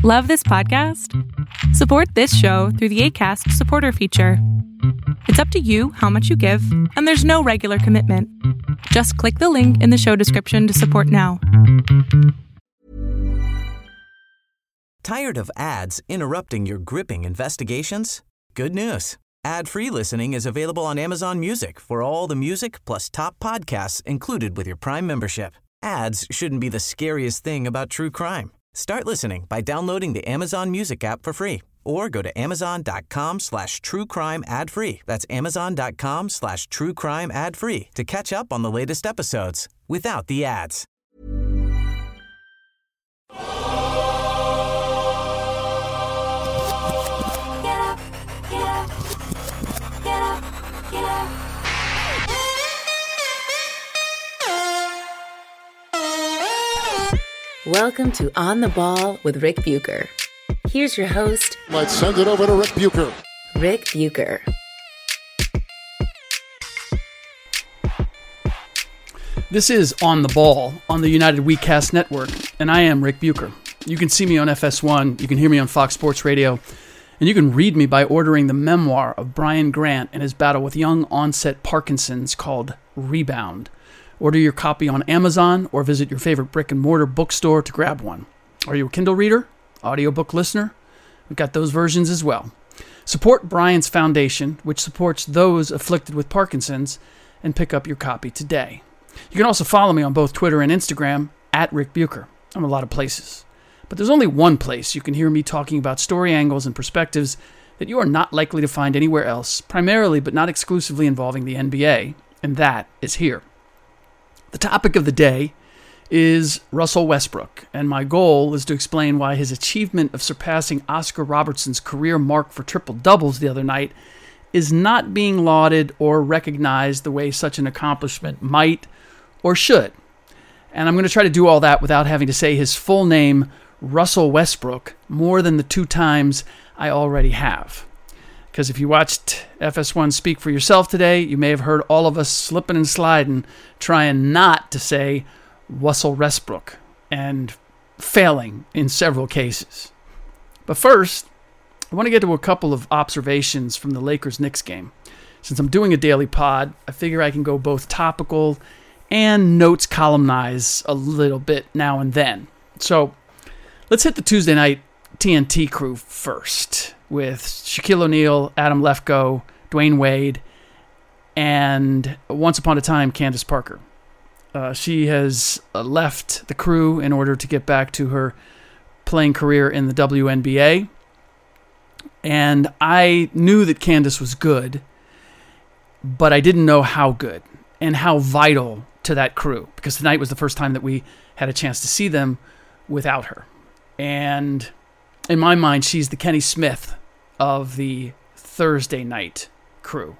Love this podcast? Support this show through the Acast supporter feature. It's up to you how much you give, and there's no regular commitment. Just click the link in the show description to support now. Tired of ads interrupting your gripping investigations? Good news. Ad-free listening is available on Amazon Music for all the music plus top podcasts included with your Prime membership. Ads shouldn't be the scariest thing about true crime. Start listening by downloading the Amazon Music app for free or go to amazon.com/truecrime ad-free. That's amazon.com/truecrime ad-free to catch up on the latest episodes without the ads. Welcome to On the Ball with Rick Bucher. Here's your host. Let's send it over to Rick Bucher. Rick Bucher. This is On the Ball on the United WeCast Network, and I am Rick Bucher. You can see me on FS1, you can hear me on Fox Sports Radio, and you can read me by ordering the memoir of Brian Grant and his battle with young onset Parkinson's called Rebound. Order your copy on Amazon or visit your favorite brick-and-mortar bookstore to grab one. Are you a Kindle reader? Audiobook listener? We've got those versions as well. Support Brian's foundation, which supports those afflicted with Parkinson's, and pick up your copy today. You can also follow me on both Twitter and Instagram, @Rick Bucher. I'm a lot of places. But there's only one place you can hear me talking about story angles and perspectives that you are not likely to find anywhere else, primarily but not exclusively involving the NBA, and that is here. The topic of the day is Russell Westbrook, and my goal is to explain why his achievement of surpassing Oscar Robertson's career mark for triple-doubles the other night is not being lauded or recognized the way such an accomplishment might or should. And I'm going to try to do all that without having to say his full name, Russell Westbrook, more than the 2 times I already have. Because if you watched FS1 Speak for Yourself today, you may have heard all of us slipping and sliding, trying not to say Russell Westbrook, and failing in several cases. But first, I want to get to a couple of observations from the Lakers-Knicks game. Since I'm doing a daily pod, I figure I can go both topical and notes columnize a little bit now and then. So let's hit the Tuesday night TNT crew first, with Shaquille O'Neal, Adam Lefkoe, Dwayne Wade, and once upon a time, Candace Parker. She has left the crew in order to get back to her playing career in the WNBA. And I knew that Candace was good, but I didn't know how good and how vital to that crew, because tonight was the first time that we had a chance to see them without her. And in my mind, she's the Kenny Smith of the Thursday night crew.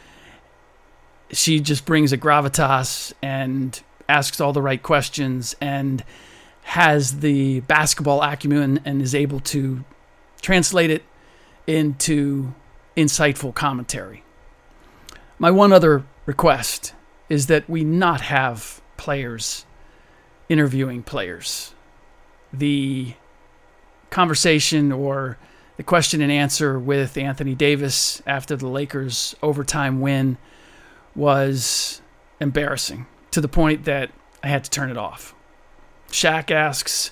She just brings a gravitas and asks all the right questions and has the basketball acumen and is able to translate it into insightful commentary. My one other request is that we not have players interviewing players. The conversation or the question and answer with Anthony Davis after the Lakers' overtime win was embarrassing, to the point that I had to turn it off. Shaq asks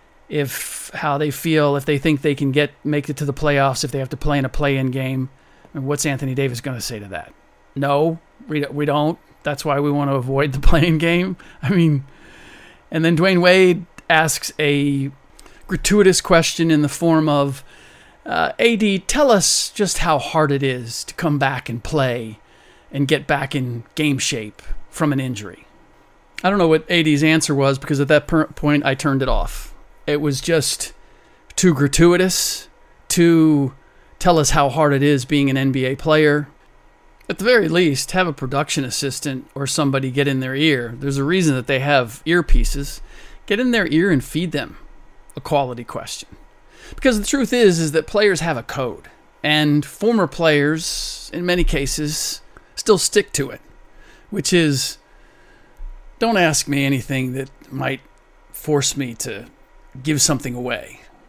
how they feel, if they think they can make it to the playoffs, if they have to play in a play-in game. And what's Anthony Davis going to say to that? No, we don't. That's why we want to avoid the play-in game. I mean, and then Dwayne Wade asks a gratuitous question in the form of, AD, tell us just how hard it is to come back and play and get back in game shape from an injury. I don't know what AD's answer was, because at that point I turned it off. It was just too gratuitous to tell us how hard it is being an NBA player. At the very least, have a production assistant or somebody get in their ear. There's a reason that they have earpieces. Get in their ear and feed them a quality question. Because the truth is that players have a code, and former players, in many cases, still stick to it, which is, don't ask me anything that might force me to give something away.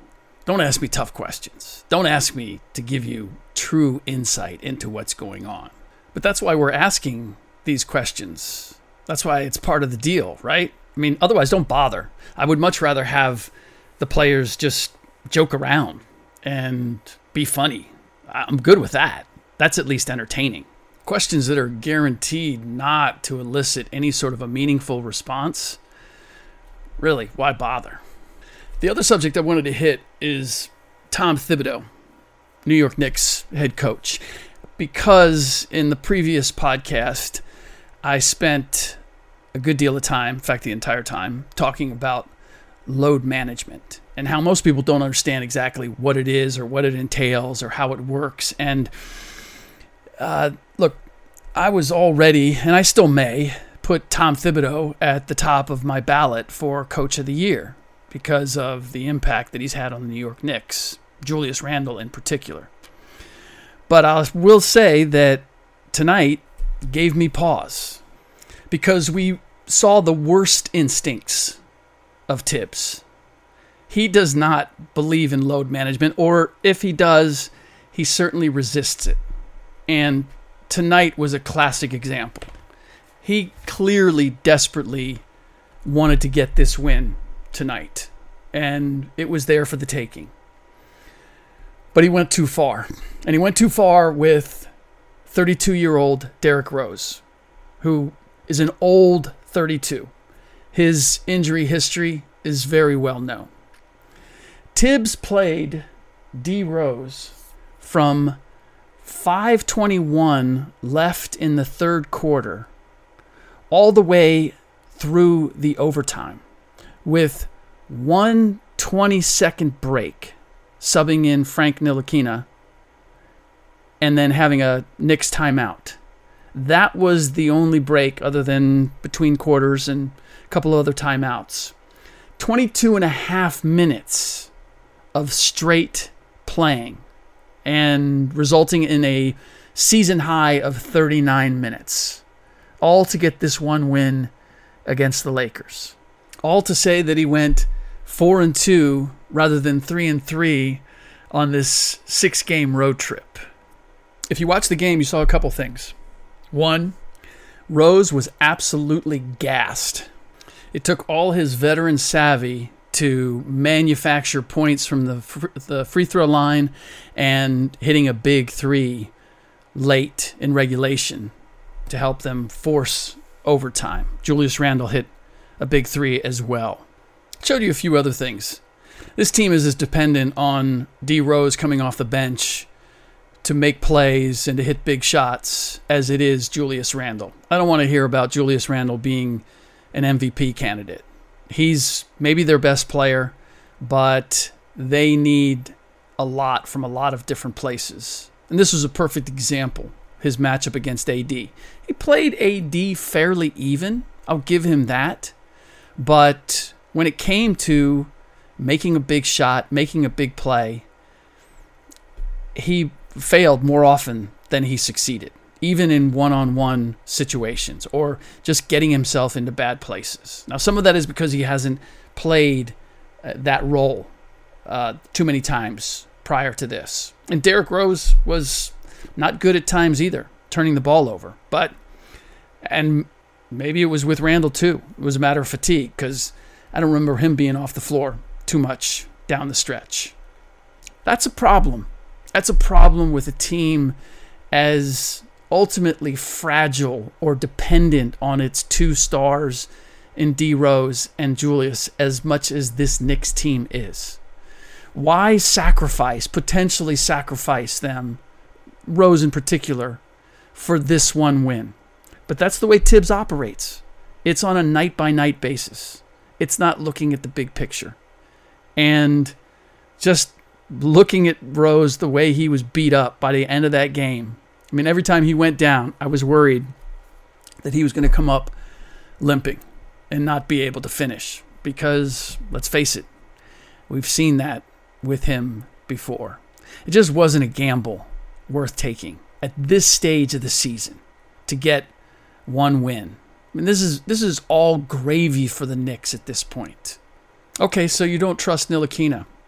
Don't ask me tough questions. Don't ask me to give you true insight into what's going on. But that's why we're asking these questions. That's why it's part of the deal, right? I mean, otherwise, don't bother. I would much rather have the players just joke around and be funny. I'm good with that. That's at least entertaining. Questions that are guaranteed not to elicit any sort of a meaningful response, really, why bother? The other subject I wanted to hit is Tom Thibodeau, New York Knicks head coach, because in the previous podcast, I spent a good deal of time, in fact, the entire time, talking about load management and how most people don't understand exactly what it is or what it entails or how it works. And look, I was already, and I still may, put Tom Thibodeau at the top of my ballot for Coach of the Year because of the impact that he's had on the New York Knicks, Julius Randle in particular. But I will say that tonight gave me pause because we saw the worst instincts of Tibbs. He does not believe in load management, or if he does, he certainly resists it. And tonight was a classic example. He clearly, desperately wanted to get this win tonight, and it was there for the taking. But he went too far, and he went too far with 32-year-old Derrick Rose, who is an old 32. His injury history is very well known. Tibbs played D. Rose from 5:21 left in the third quarter all the way through the overtime with 1 20-second break, subbing in Frank Ntilikina and then having a Knicks timeout. That was the only break other than between quarters and a couple of other timeouts. 22 and a half minutes of straight playing and resulting in a season high of 39 minutes. All to get this one win against the Lakers. All to say that he went 4-2 rather than 3-3 on this 6-game road trip. If you watched the game, you saw a couple things. One, Rose was absolutely gassed. It took all his veteran savvy to manufacture points from the free throw line and hitting a big three late in regulation to help them force overtime. Julius Randle hit a big three as well. Showed you a few other things. This team is as dependent on D. Rose coming off the bench to make plays and to hit big shots as it is Julius Randle. I don't want to hear about Julius Randle being an MVP candidate. He's maybe their best player, but they need a lot from a lot of different places. And this was a perfect example, his matchup against AD. He played AD fairly even. I'll give him that. But when it came to making a big shot, making a big play, he failed more often than he succeeded, even in one-on-one situations or just getting himself into bad places. Now, some of that is because he hasn't played that role too many times prior to this. And Derrick Rose was not good at times either, turning the ball over. And maybe it was with Randle too. It was a matter of fatigue because I don't remember him being off the floor too much down the stretch. That's a problem. That's a problem with a team as ultimately fragile or dependent on its two stars in D. Rose and Julius as much as this Knicks team is. Why potentially sacrifice them, Rose in particular, for this one win? But that's the way Tibbs operates. It's on a night-by-night basis. It's not looking at the big picture. And just looking at Rose the way he was beat up by the end of that game, I mean, every time he went down, I was worried that he was going to come up limping and not be able to finish. Because, let's face it, we've seen that with him before. It just wasn't a gamble worth taking at this stage of the season to get one win. I mean, this is all gravy for the Knicks at this point. Okay, so you don't trust Ntilikina.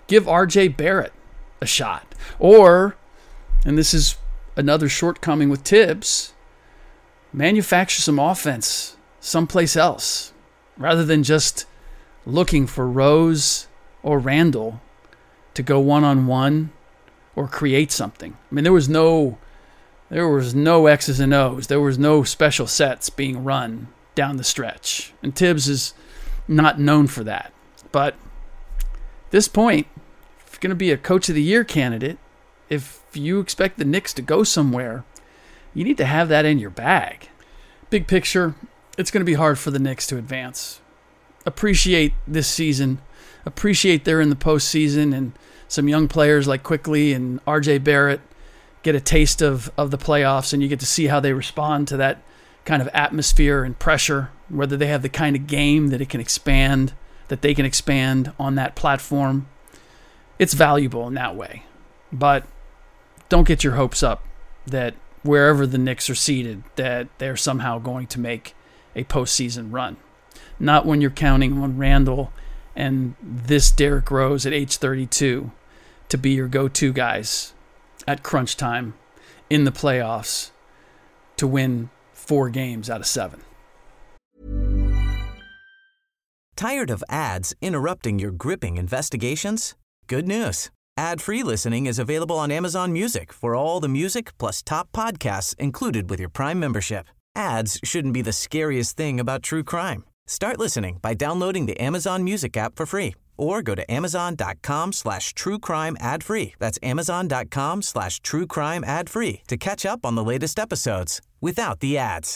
give R.J. Barrett a shot. Or, and this is another shortcoming with Tibbs, manufacture some offense someplace else rather than just looking for Rose or Randall to go one-on-one or create something. I mean, there was no X's and O's. There was no special sets being run down the stretch. And Tibbs is not known for that. But at this point, if you're going to be a Coach of the Year candidate, if you expect the Knicks to go somewhere, you need to have that in your bag. Big picture, it's going to be hard for the Knicks to advance. Appreciate this season. Appreciate they're in the postseason and some young players like Quickly and R.J. Barrett get a taste of the playoffs, and you get to see how they respond to that kind of atmosphere and pressure, whether they have the kind of game that they can expand on that platform. It's valuable in that way. But don't get your hopes up that wherever the Knicks are seated, that they're somehow going to make a postseason run. Not when you're counting on Randall and this Derrick Rose at age 32 to be your go-to guys at crunch time in the playoffs to win 4 games out of 7. Tired of ads interrupting your gripping investigations? Good news. Ad-free listening is available on Amazon Music for all the music plus top podcasts included with your Prime membership. Ads shouldn't be the scariest thing about true crime. Start listening by downloading the Amazon Music app for free or go to amazon.com/truecrime ad-free. That's amazon.com/truecrime ad-free to catch up on the latest episodes without the ads.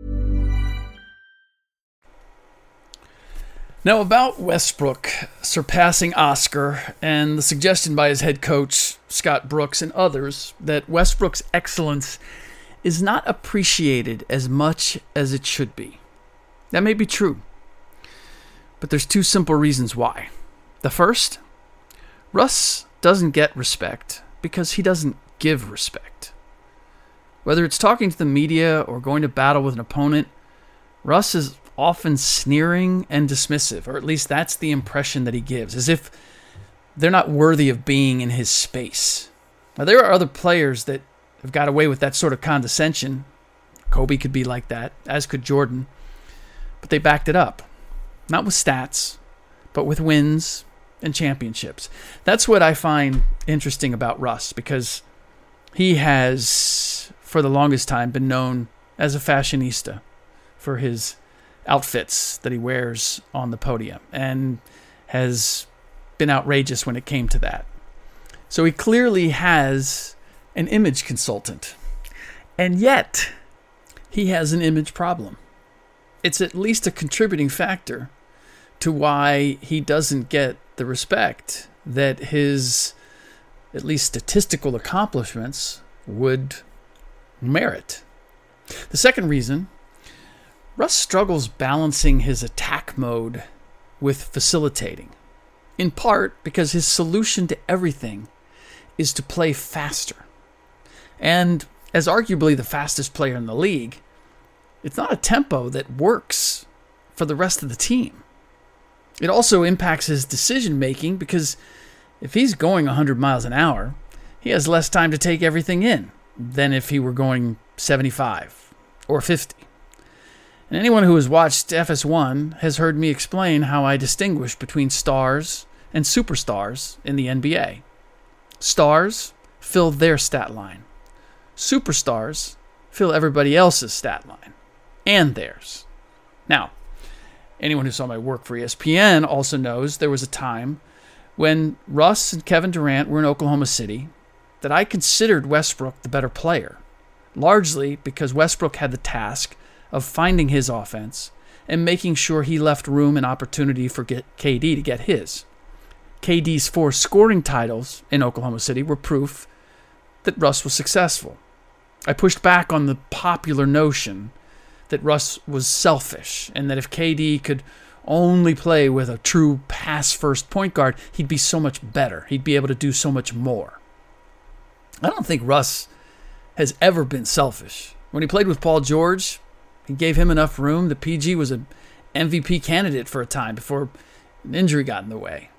Now about Westbrook surpassing Oscar and the suggestion by his head coach, Scott Brooks, and others that Westbrook's excellence is not appreciated as much as it should be. That may be true, but there's 2 simple reasons why. The first, Russ doesn't get respect because he doesn't give respect. Whether it's talking to the media or going to battle with an opponent, Russ is often sneering and dismissive, or at least that's the impression that he gives, as if they're not worthy of being in his space. Now, there are other players that have got away with that sort of condescension. Kobe could be like that, as could Jordan. But they backed it up. Not with stats, but with wins and championships. That's what I find interesting about Russ, because he has, for the longest time, been known as a fashionista for his outfits that he wears on the podium, and has been outrageous when it came to that. So he clearly has an image consultant, and yet he has an image problem. It's at least a contributing factor to why he doesn't get the respect that his, at least statistical accomplishments, would merit. The second reason, Russ struggles balancing his attack mode with facilitating, in part because his solution to everything is to play faster. And as arguably the fastest player in the league, it's not a tempo that works for the rest of the team. It also impacts his decision-making because if he's going 100 miles an hour, he has less time to take everything in than if he were going 75 or 50. And anyone who has watched FS1 has heard me explain how I distinguish between stars and superstars in the NBA. Stars fill their stat line. Superstars fill everybody else's stat line and theirs. Now, anyone who saw my work for ESPN also knows there was a time when Russ and Kevin Durant were in Oklahoma City that I considered Westbrook the better player, largely because Westbrook had the task of finding his offense and making sure he left room and opportunity for KD to get his. KD's 4 scoring titles in Oklahoma City were proof that Russ was successful. I pushed back on the popular notion that Russ was selfish and that if KD could only play with a true pass-first point guard, he'd be so much better. He'd be able to do so much more. I don't think Russ has ever been selfish. When he played with Paul George, he gave him enough room. The PG was an MVP candidate for a time before an injury got in the way.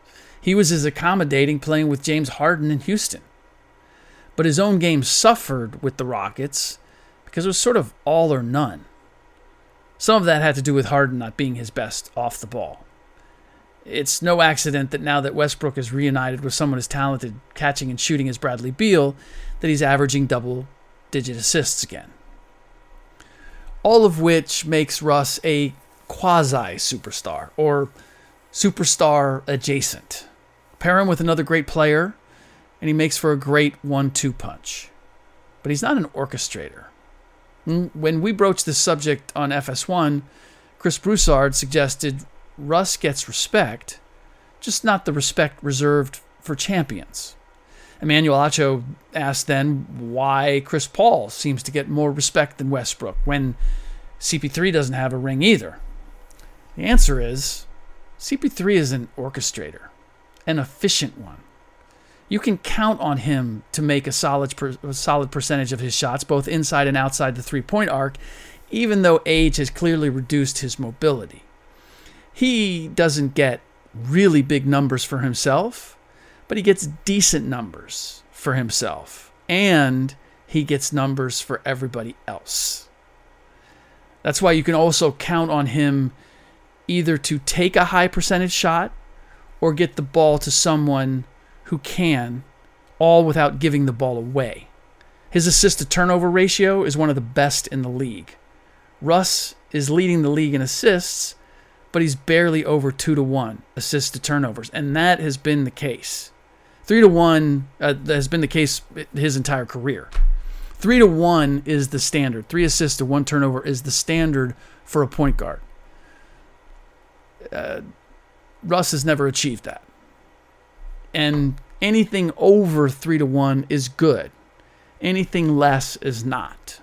He was as accommodating playing with James Harden in Houston. But his own game suffered with the Rockets because it was sort of all or none. Some of that had to do with Harden not being his best off the ball. It's no accident that now that Westbrook is reunited with someone as talented catching and shooting as Bradley Beal, that he's averaging double-digit assists again. All of which makes Russ a quasi-superstar, or superstar adjacent. Pair him with another great player, and he makes for a great 1-2 punch. But he's not an orchestrator. When we broached this subject on FS1, Chris Broussard suggested Russ gets respect, just not the respect reserved for champions. Emmanuel Acho asked then why Chris Paul seems to get more respect than Westbrook when CP3 doesn't have a ring either. The answer is CP3 is an orchestrator, an efficient one. You can count on him to make a solid percentage of his shots, both inside and outside the three-point arc, even though age has clearly reduced his mobility. He doesn't get really big numbers for himself, but he gets decent numbers for himself, and he gets numbers for everybody else. That's why you can also count on him either to take a high percentage shot or get the ball to someone who can, all without giving the ball away. His assist-to-turnover ratio is one of the best in the league. Russ is leading the league in assists, but he's barely over 2-to-1 assists to turnovers, and that has been the case. 3-to-1 has been the case his entire career. 3-to-1 is the standard. 3 assists to 1 turnover is the standard for a point guard. Russ has never achieved that. And anything over 3-to-1 is good. Anything less is not.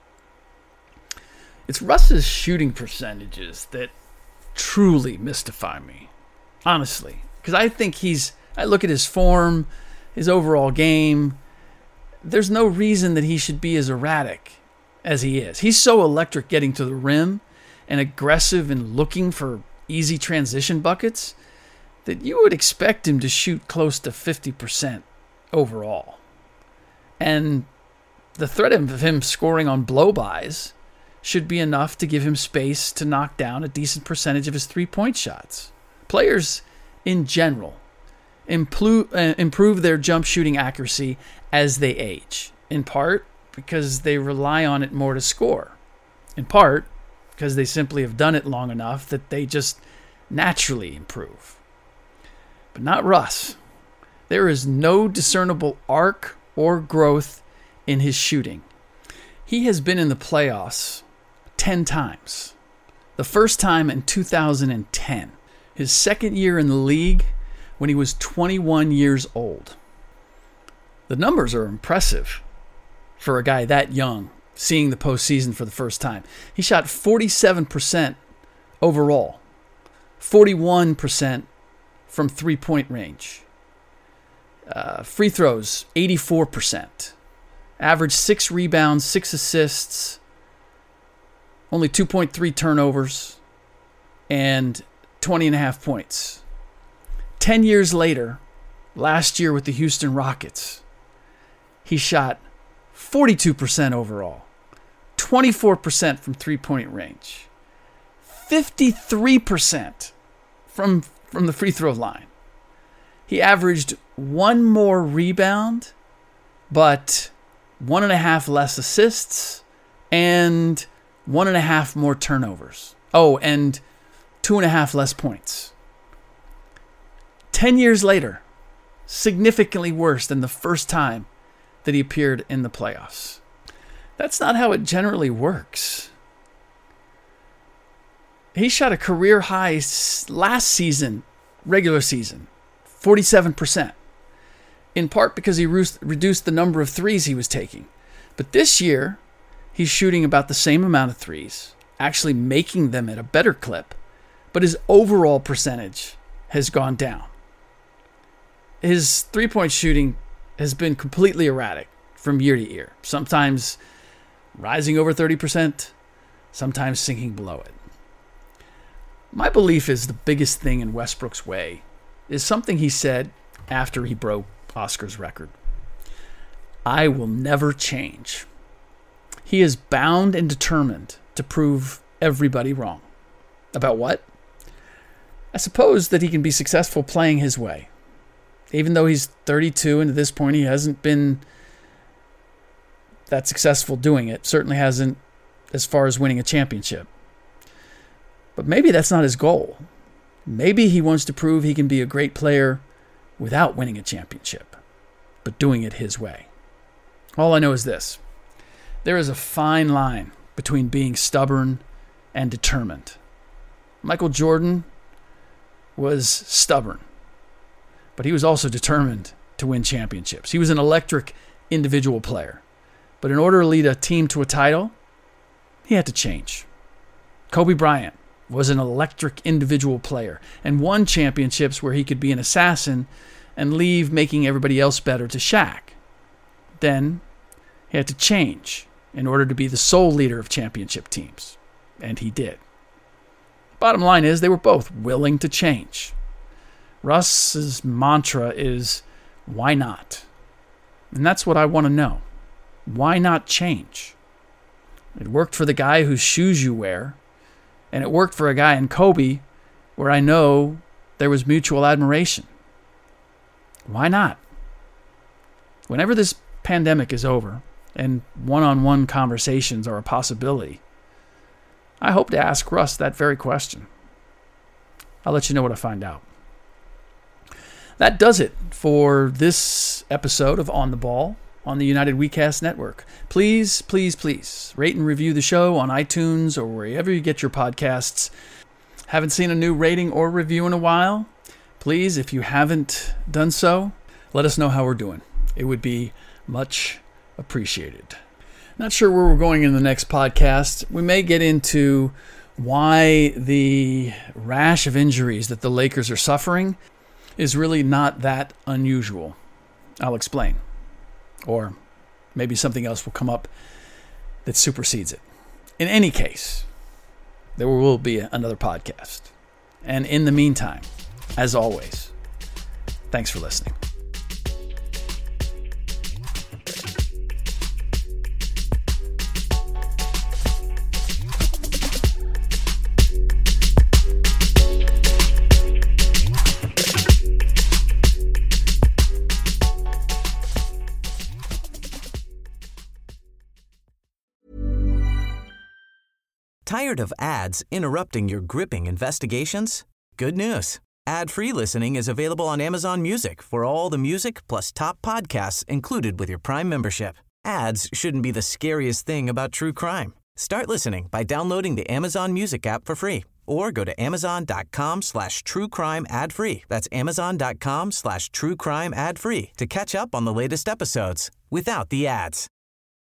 It's Russ's shooting percentages that truly mystify me, honestly. Because I look at his form, his overall game. There's no reason that he should be as erratic as he is. He's so electric getting to the rim and aggressive in looking for easy transition buckets that you would expect him to shoot close to 50% overall. And the threat of him scoring on blow-bys should be enough to give him space to knock down a decent percentage of his three-point shots. Players, in general, improve their jump shooting accuracy as they age, in part because they rely on it more to score, in part because they simply have done it long enough that they just naturally improve. But not Russ. There is no discernible arc or growth in his shooting. He has been in the playoffs 10 times. The first time in 2010. His second year in the league when he was 21 years old. The numbers are impressive for a guy that young, seeing the postseason for the first time. He shot 47% overall. 41% from three-point range. Free throws, 84%. Average 6 rebounds, 6 assists, only 2.3 turnovers, and 20.5 points. 10 years later, last year with the Houston Rockets, he shot 42% overall, 24% from three-point range, 53% from the free throw line. He averaged 1 more rebound, but 1.5 less assists, and 1.5 more turnovers. Oh, and 2.5 less points. 10 years later, significantly worse than the first time that he appeared in the playoffs. That's not how it generally works. He shot a career high last season, regular season, 47%. In part because he reduced the number of threes he was taking. But this year, he's shooting about the same amount of threes, actually making them at a better clip, but his overall percentage has gone down. His three-point shooting has been completely erratic from year to year, sometimes rising over 30%, sometimes sinking below it. My belief is the biggest thing in Westbrook's way is something he said after he broke Oscar's record. I will never change. He is bound and determined to prove everybody wrong. About what? I suppose that he can be successful playing his way. Even though he's 32 and at this point he hasn't been that successful doing it. Certainly hasn't as far as winning a championship. But maybe that's not his goal. Maybe he wants to prove he can be a great player without winning a championship, but doing it his way. All I know is this. There is a fine line between being stubborn and determined. Michael Jordan was stubborn, but he was also determined to win championships. He was an electric individual player. But in order to lead a team to a title, he had to change. Kobe Bryant was an electric individual player and won championships where he could be an assassin and leave making everybody else better to Shaq. Then he had to change in order to be the sole leader of championship teams. And he did. Bottom line is they were both willing to change. Russ's mantra is, why not? And that's what I want to know. Why not change? It worked for the guy whose shoes you wear, and it worked for a guy in Kobe where I know there was mutual admiration. Why not? Whenever this pandemic is over and one-on-one conversations are a possibility, I hope to ask Russ that very question. I'll let you know what I find out. That does it for this episode of On the Ball on the United WeCast Network. Please, please, please rate and review the show on iTunes or wherever you get your podcasts. Haven't seen a new rating or review in a while? Please, if you haven't done so, let us know how we're doing. It would be much appreciated. Not sure where we're going in the next podcast. We may get into why the rash of injuries that the Lakers are suffering is really not that unusual. I'll explain. Or maybe something else will come up that supersedes it. In any case, there will be another podcast. And in the meantime, as always, thanks for listening. Tired of ads interrupting your gripping investigations? Good news. Ad-free listening is available on Amazon Music for all the music plus top podcasts included with your Prime membership. Ads shouldn't be the scariest thing about true crime. Start listening by downloading the Amazon Music app for free or go to amazon.com/truecrime ad-free. That's amazon.com/truecrime ad-free to catch up on the latest episodes without the ads.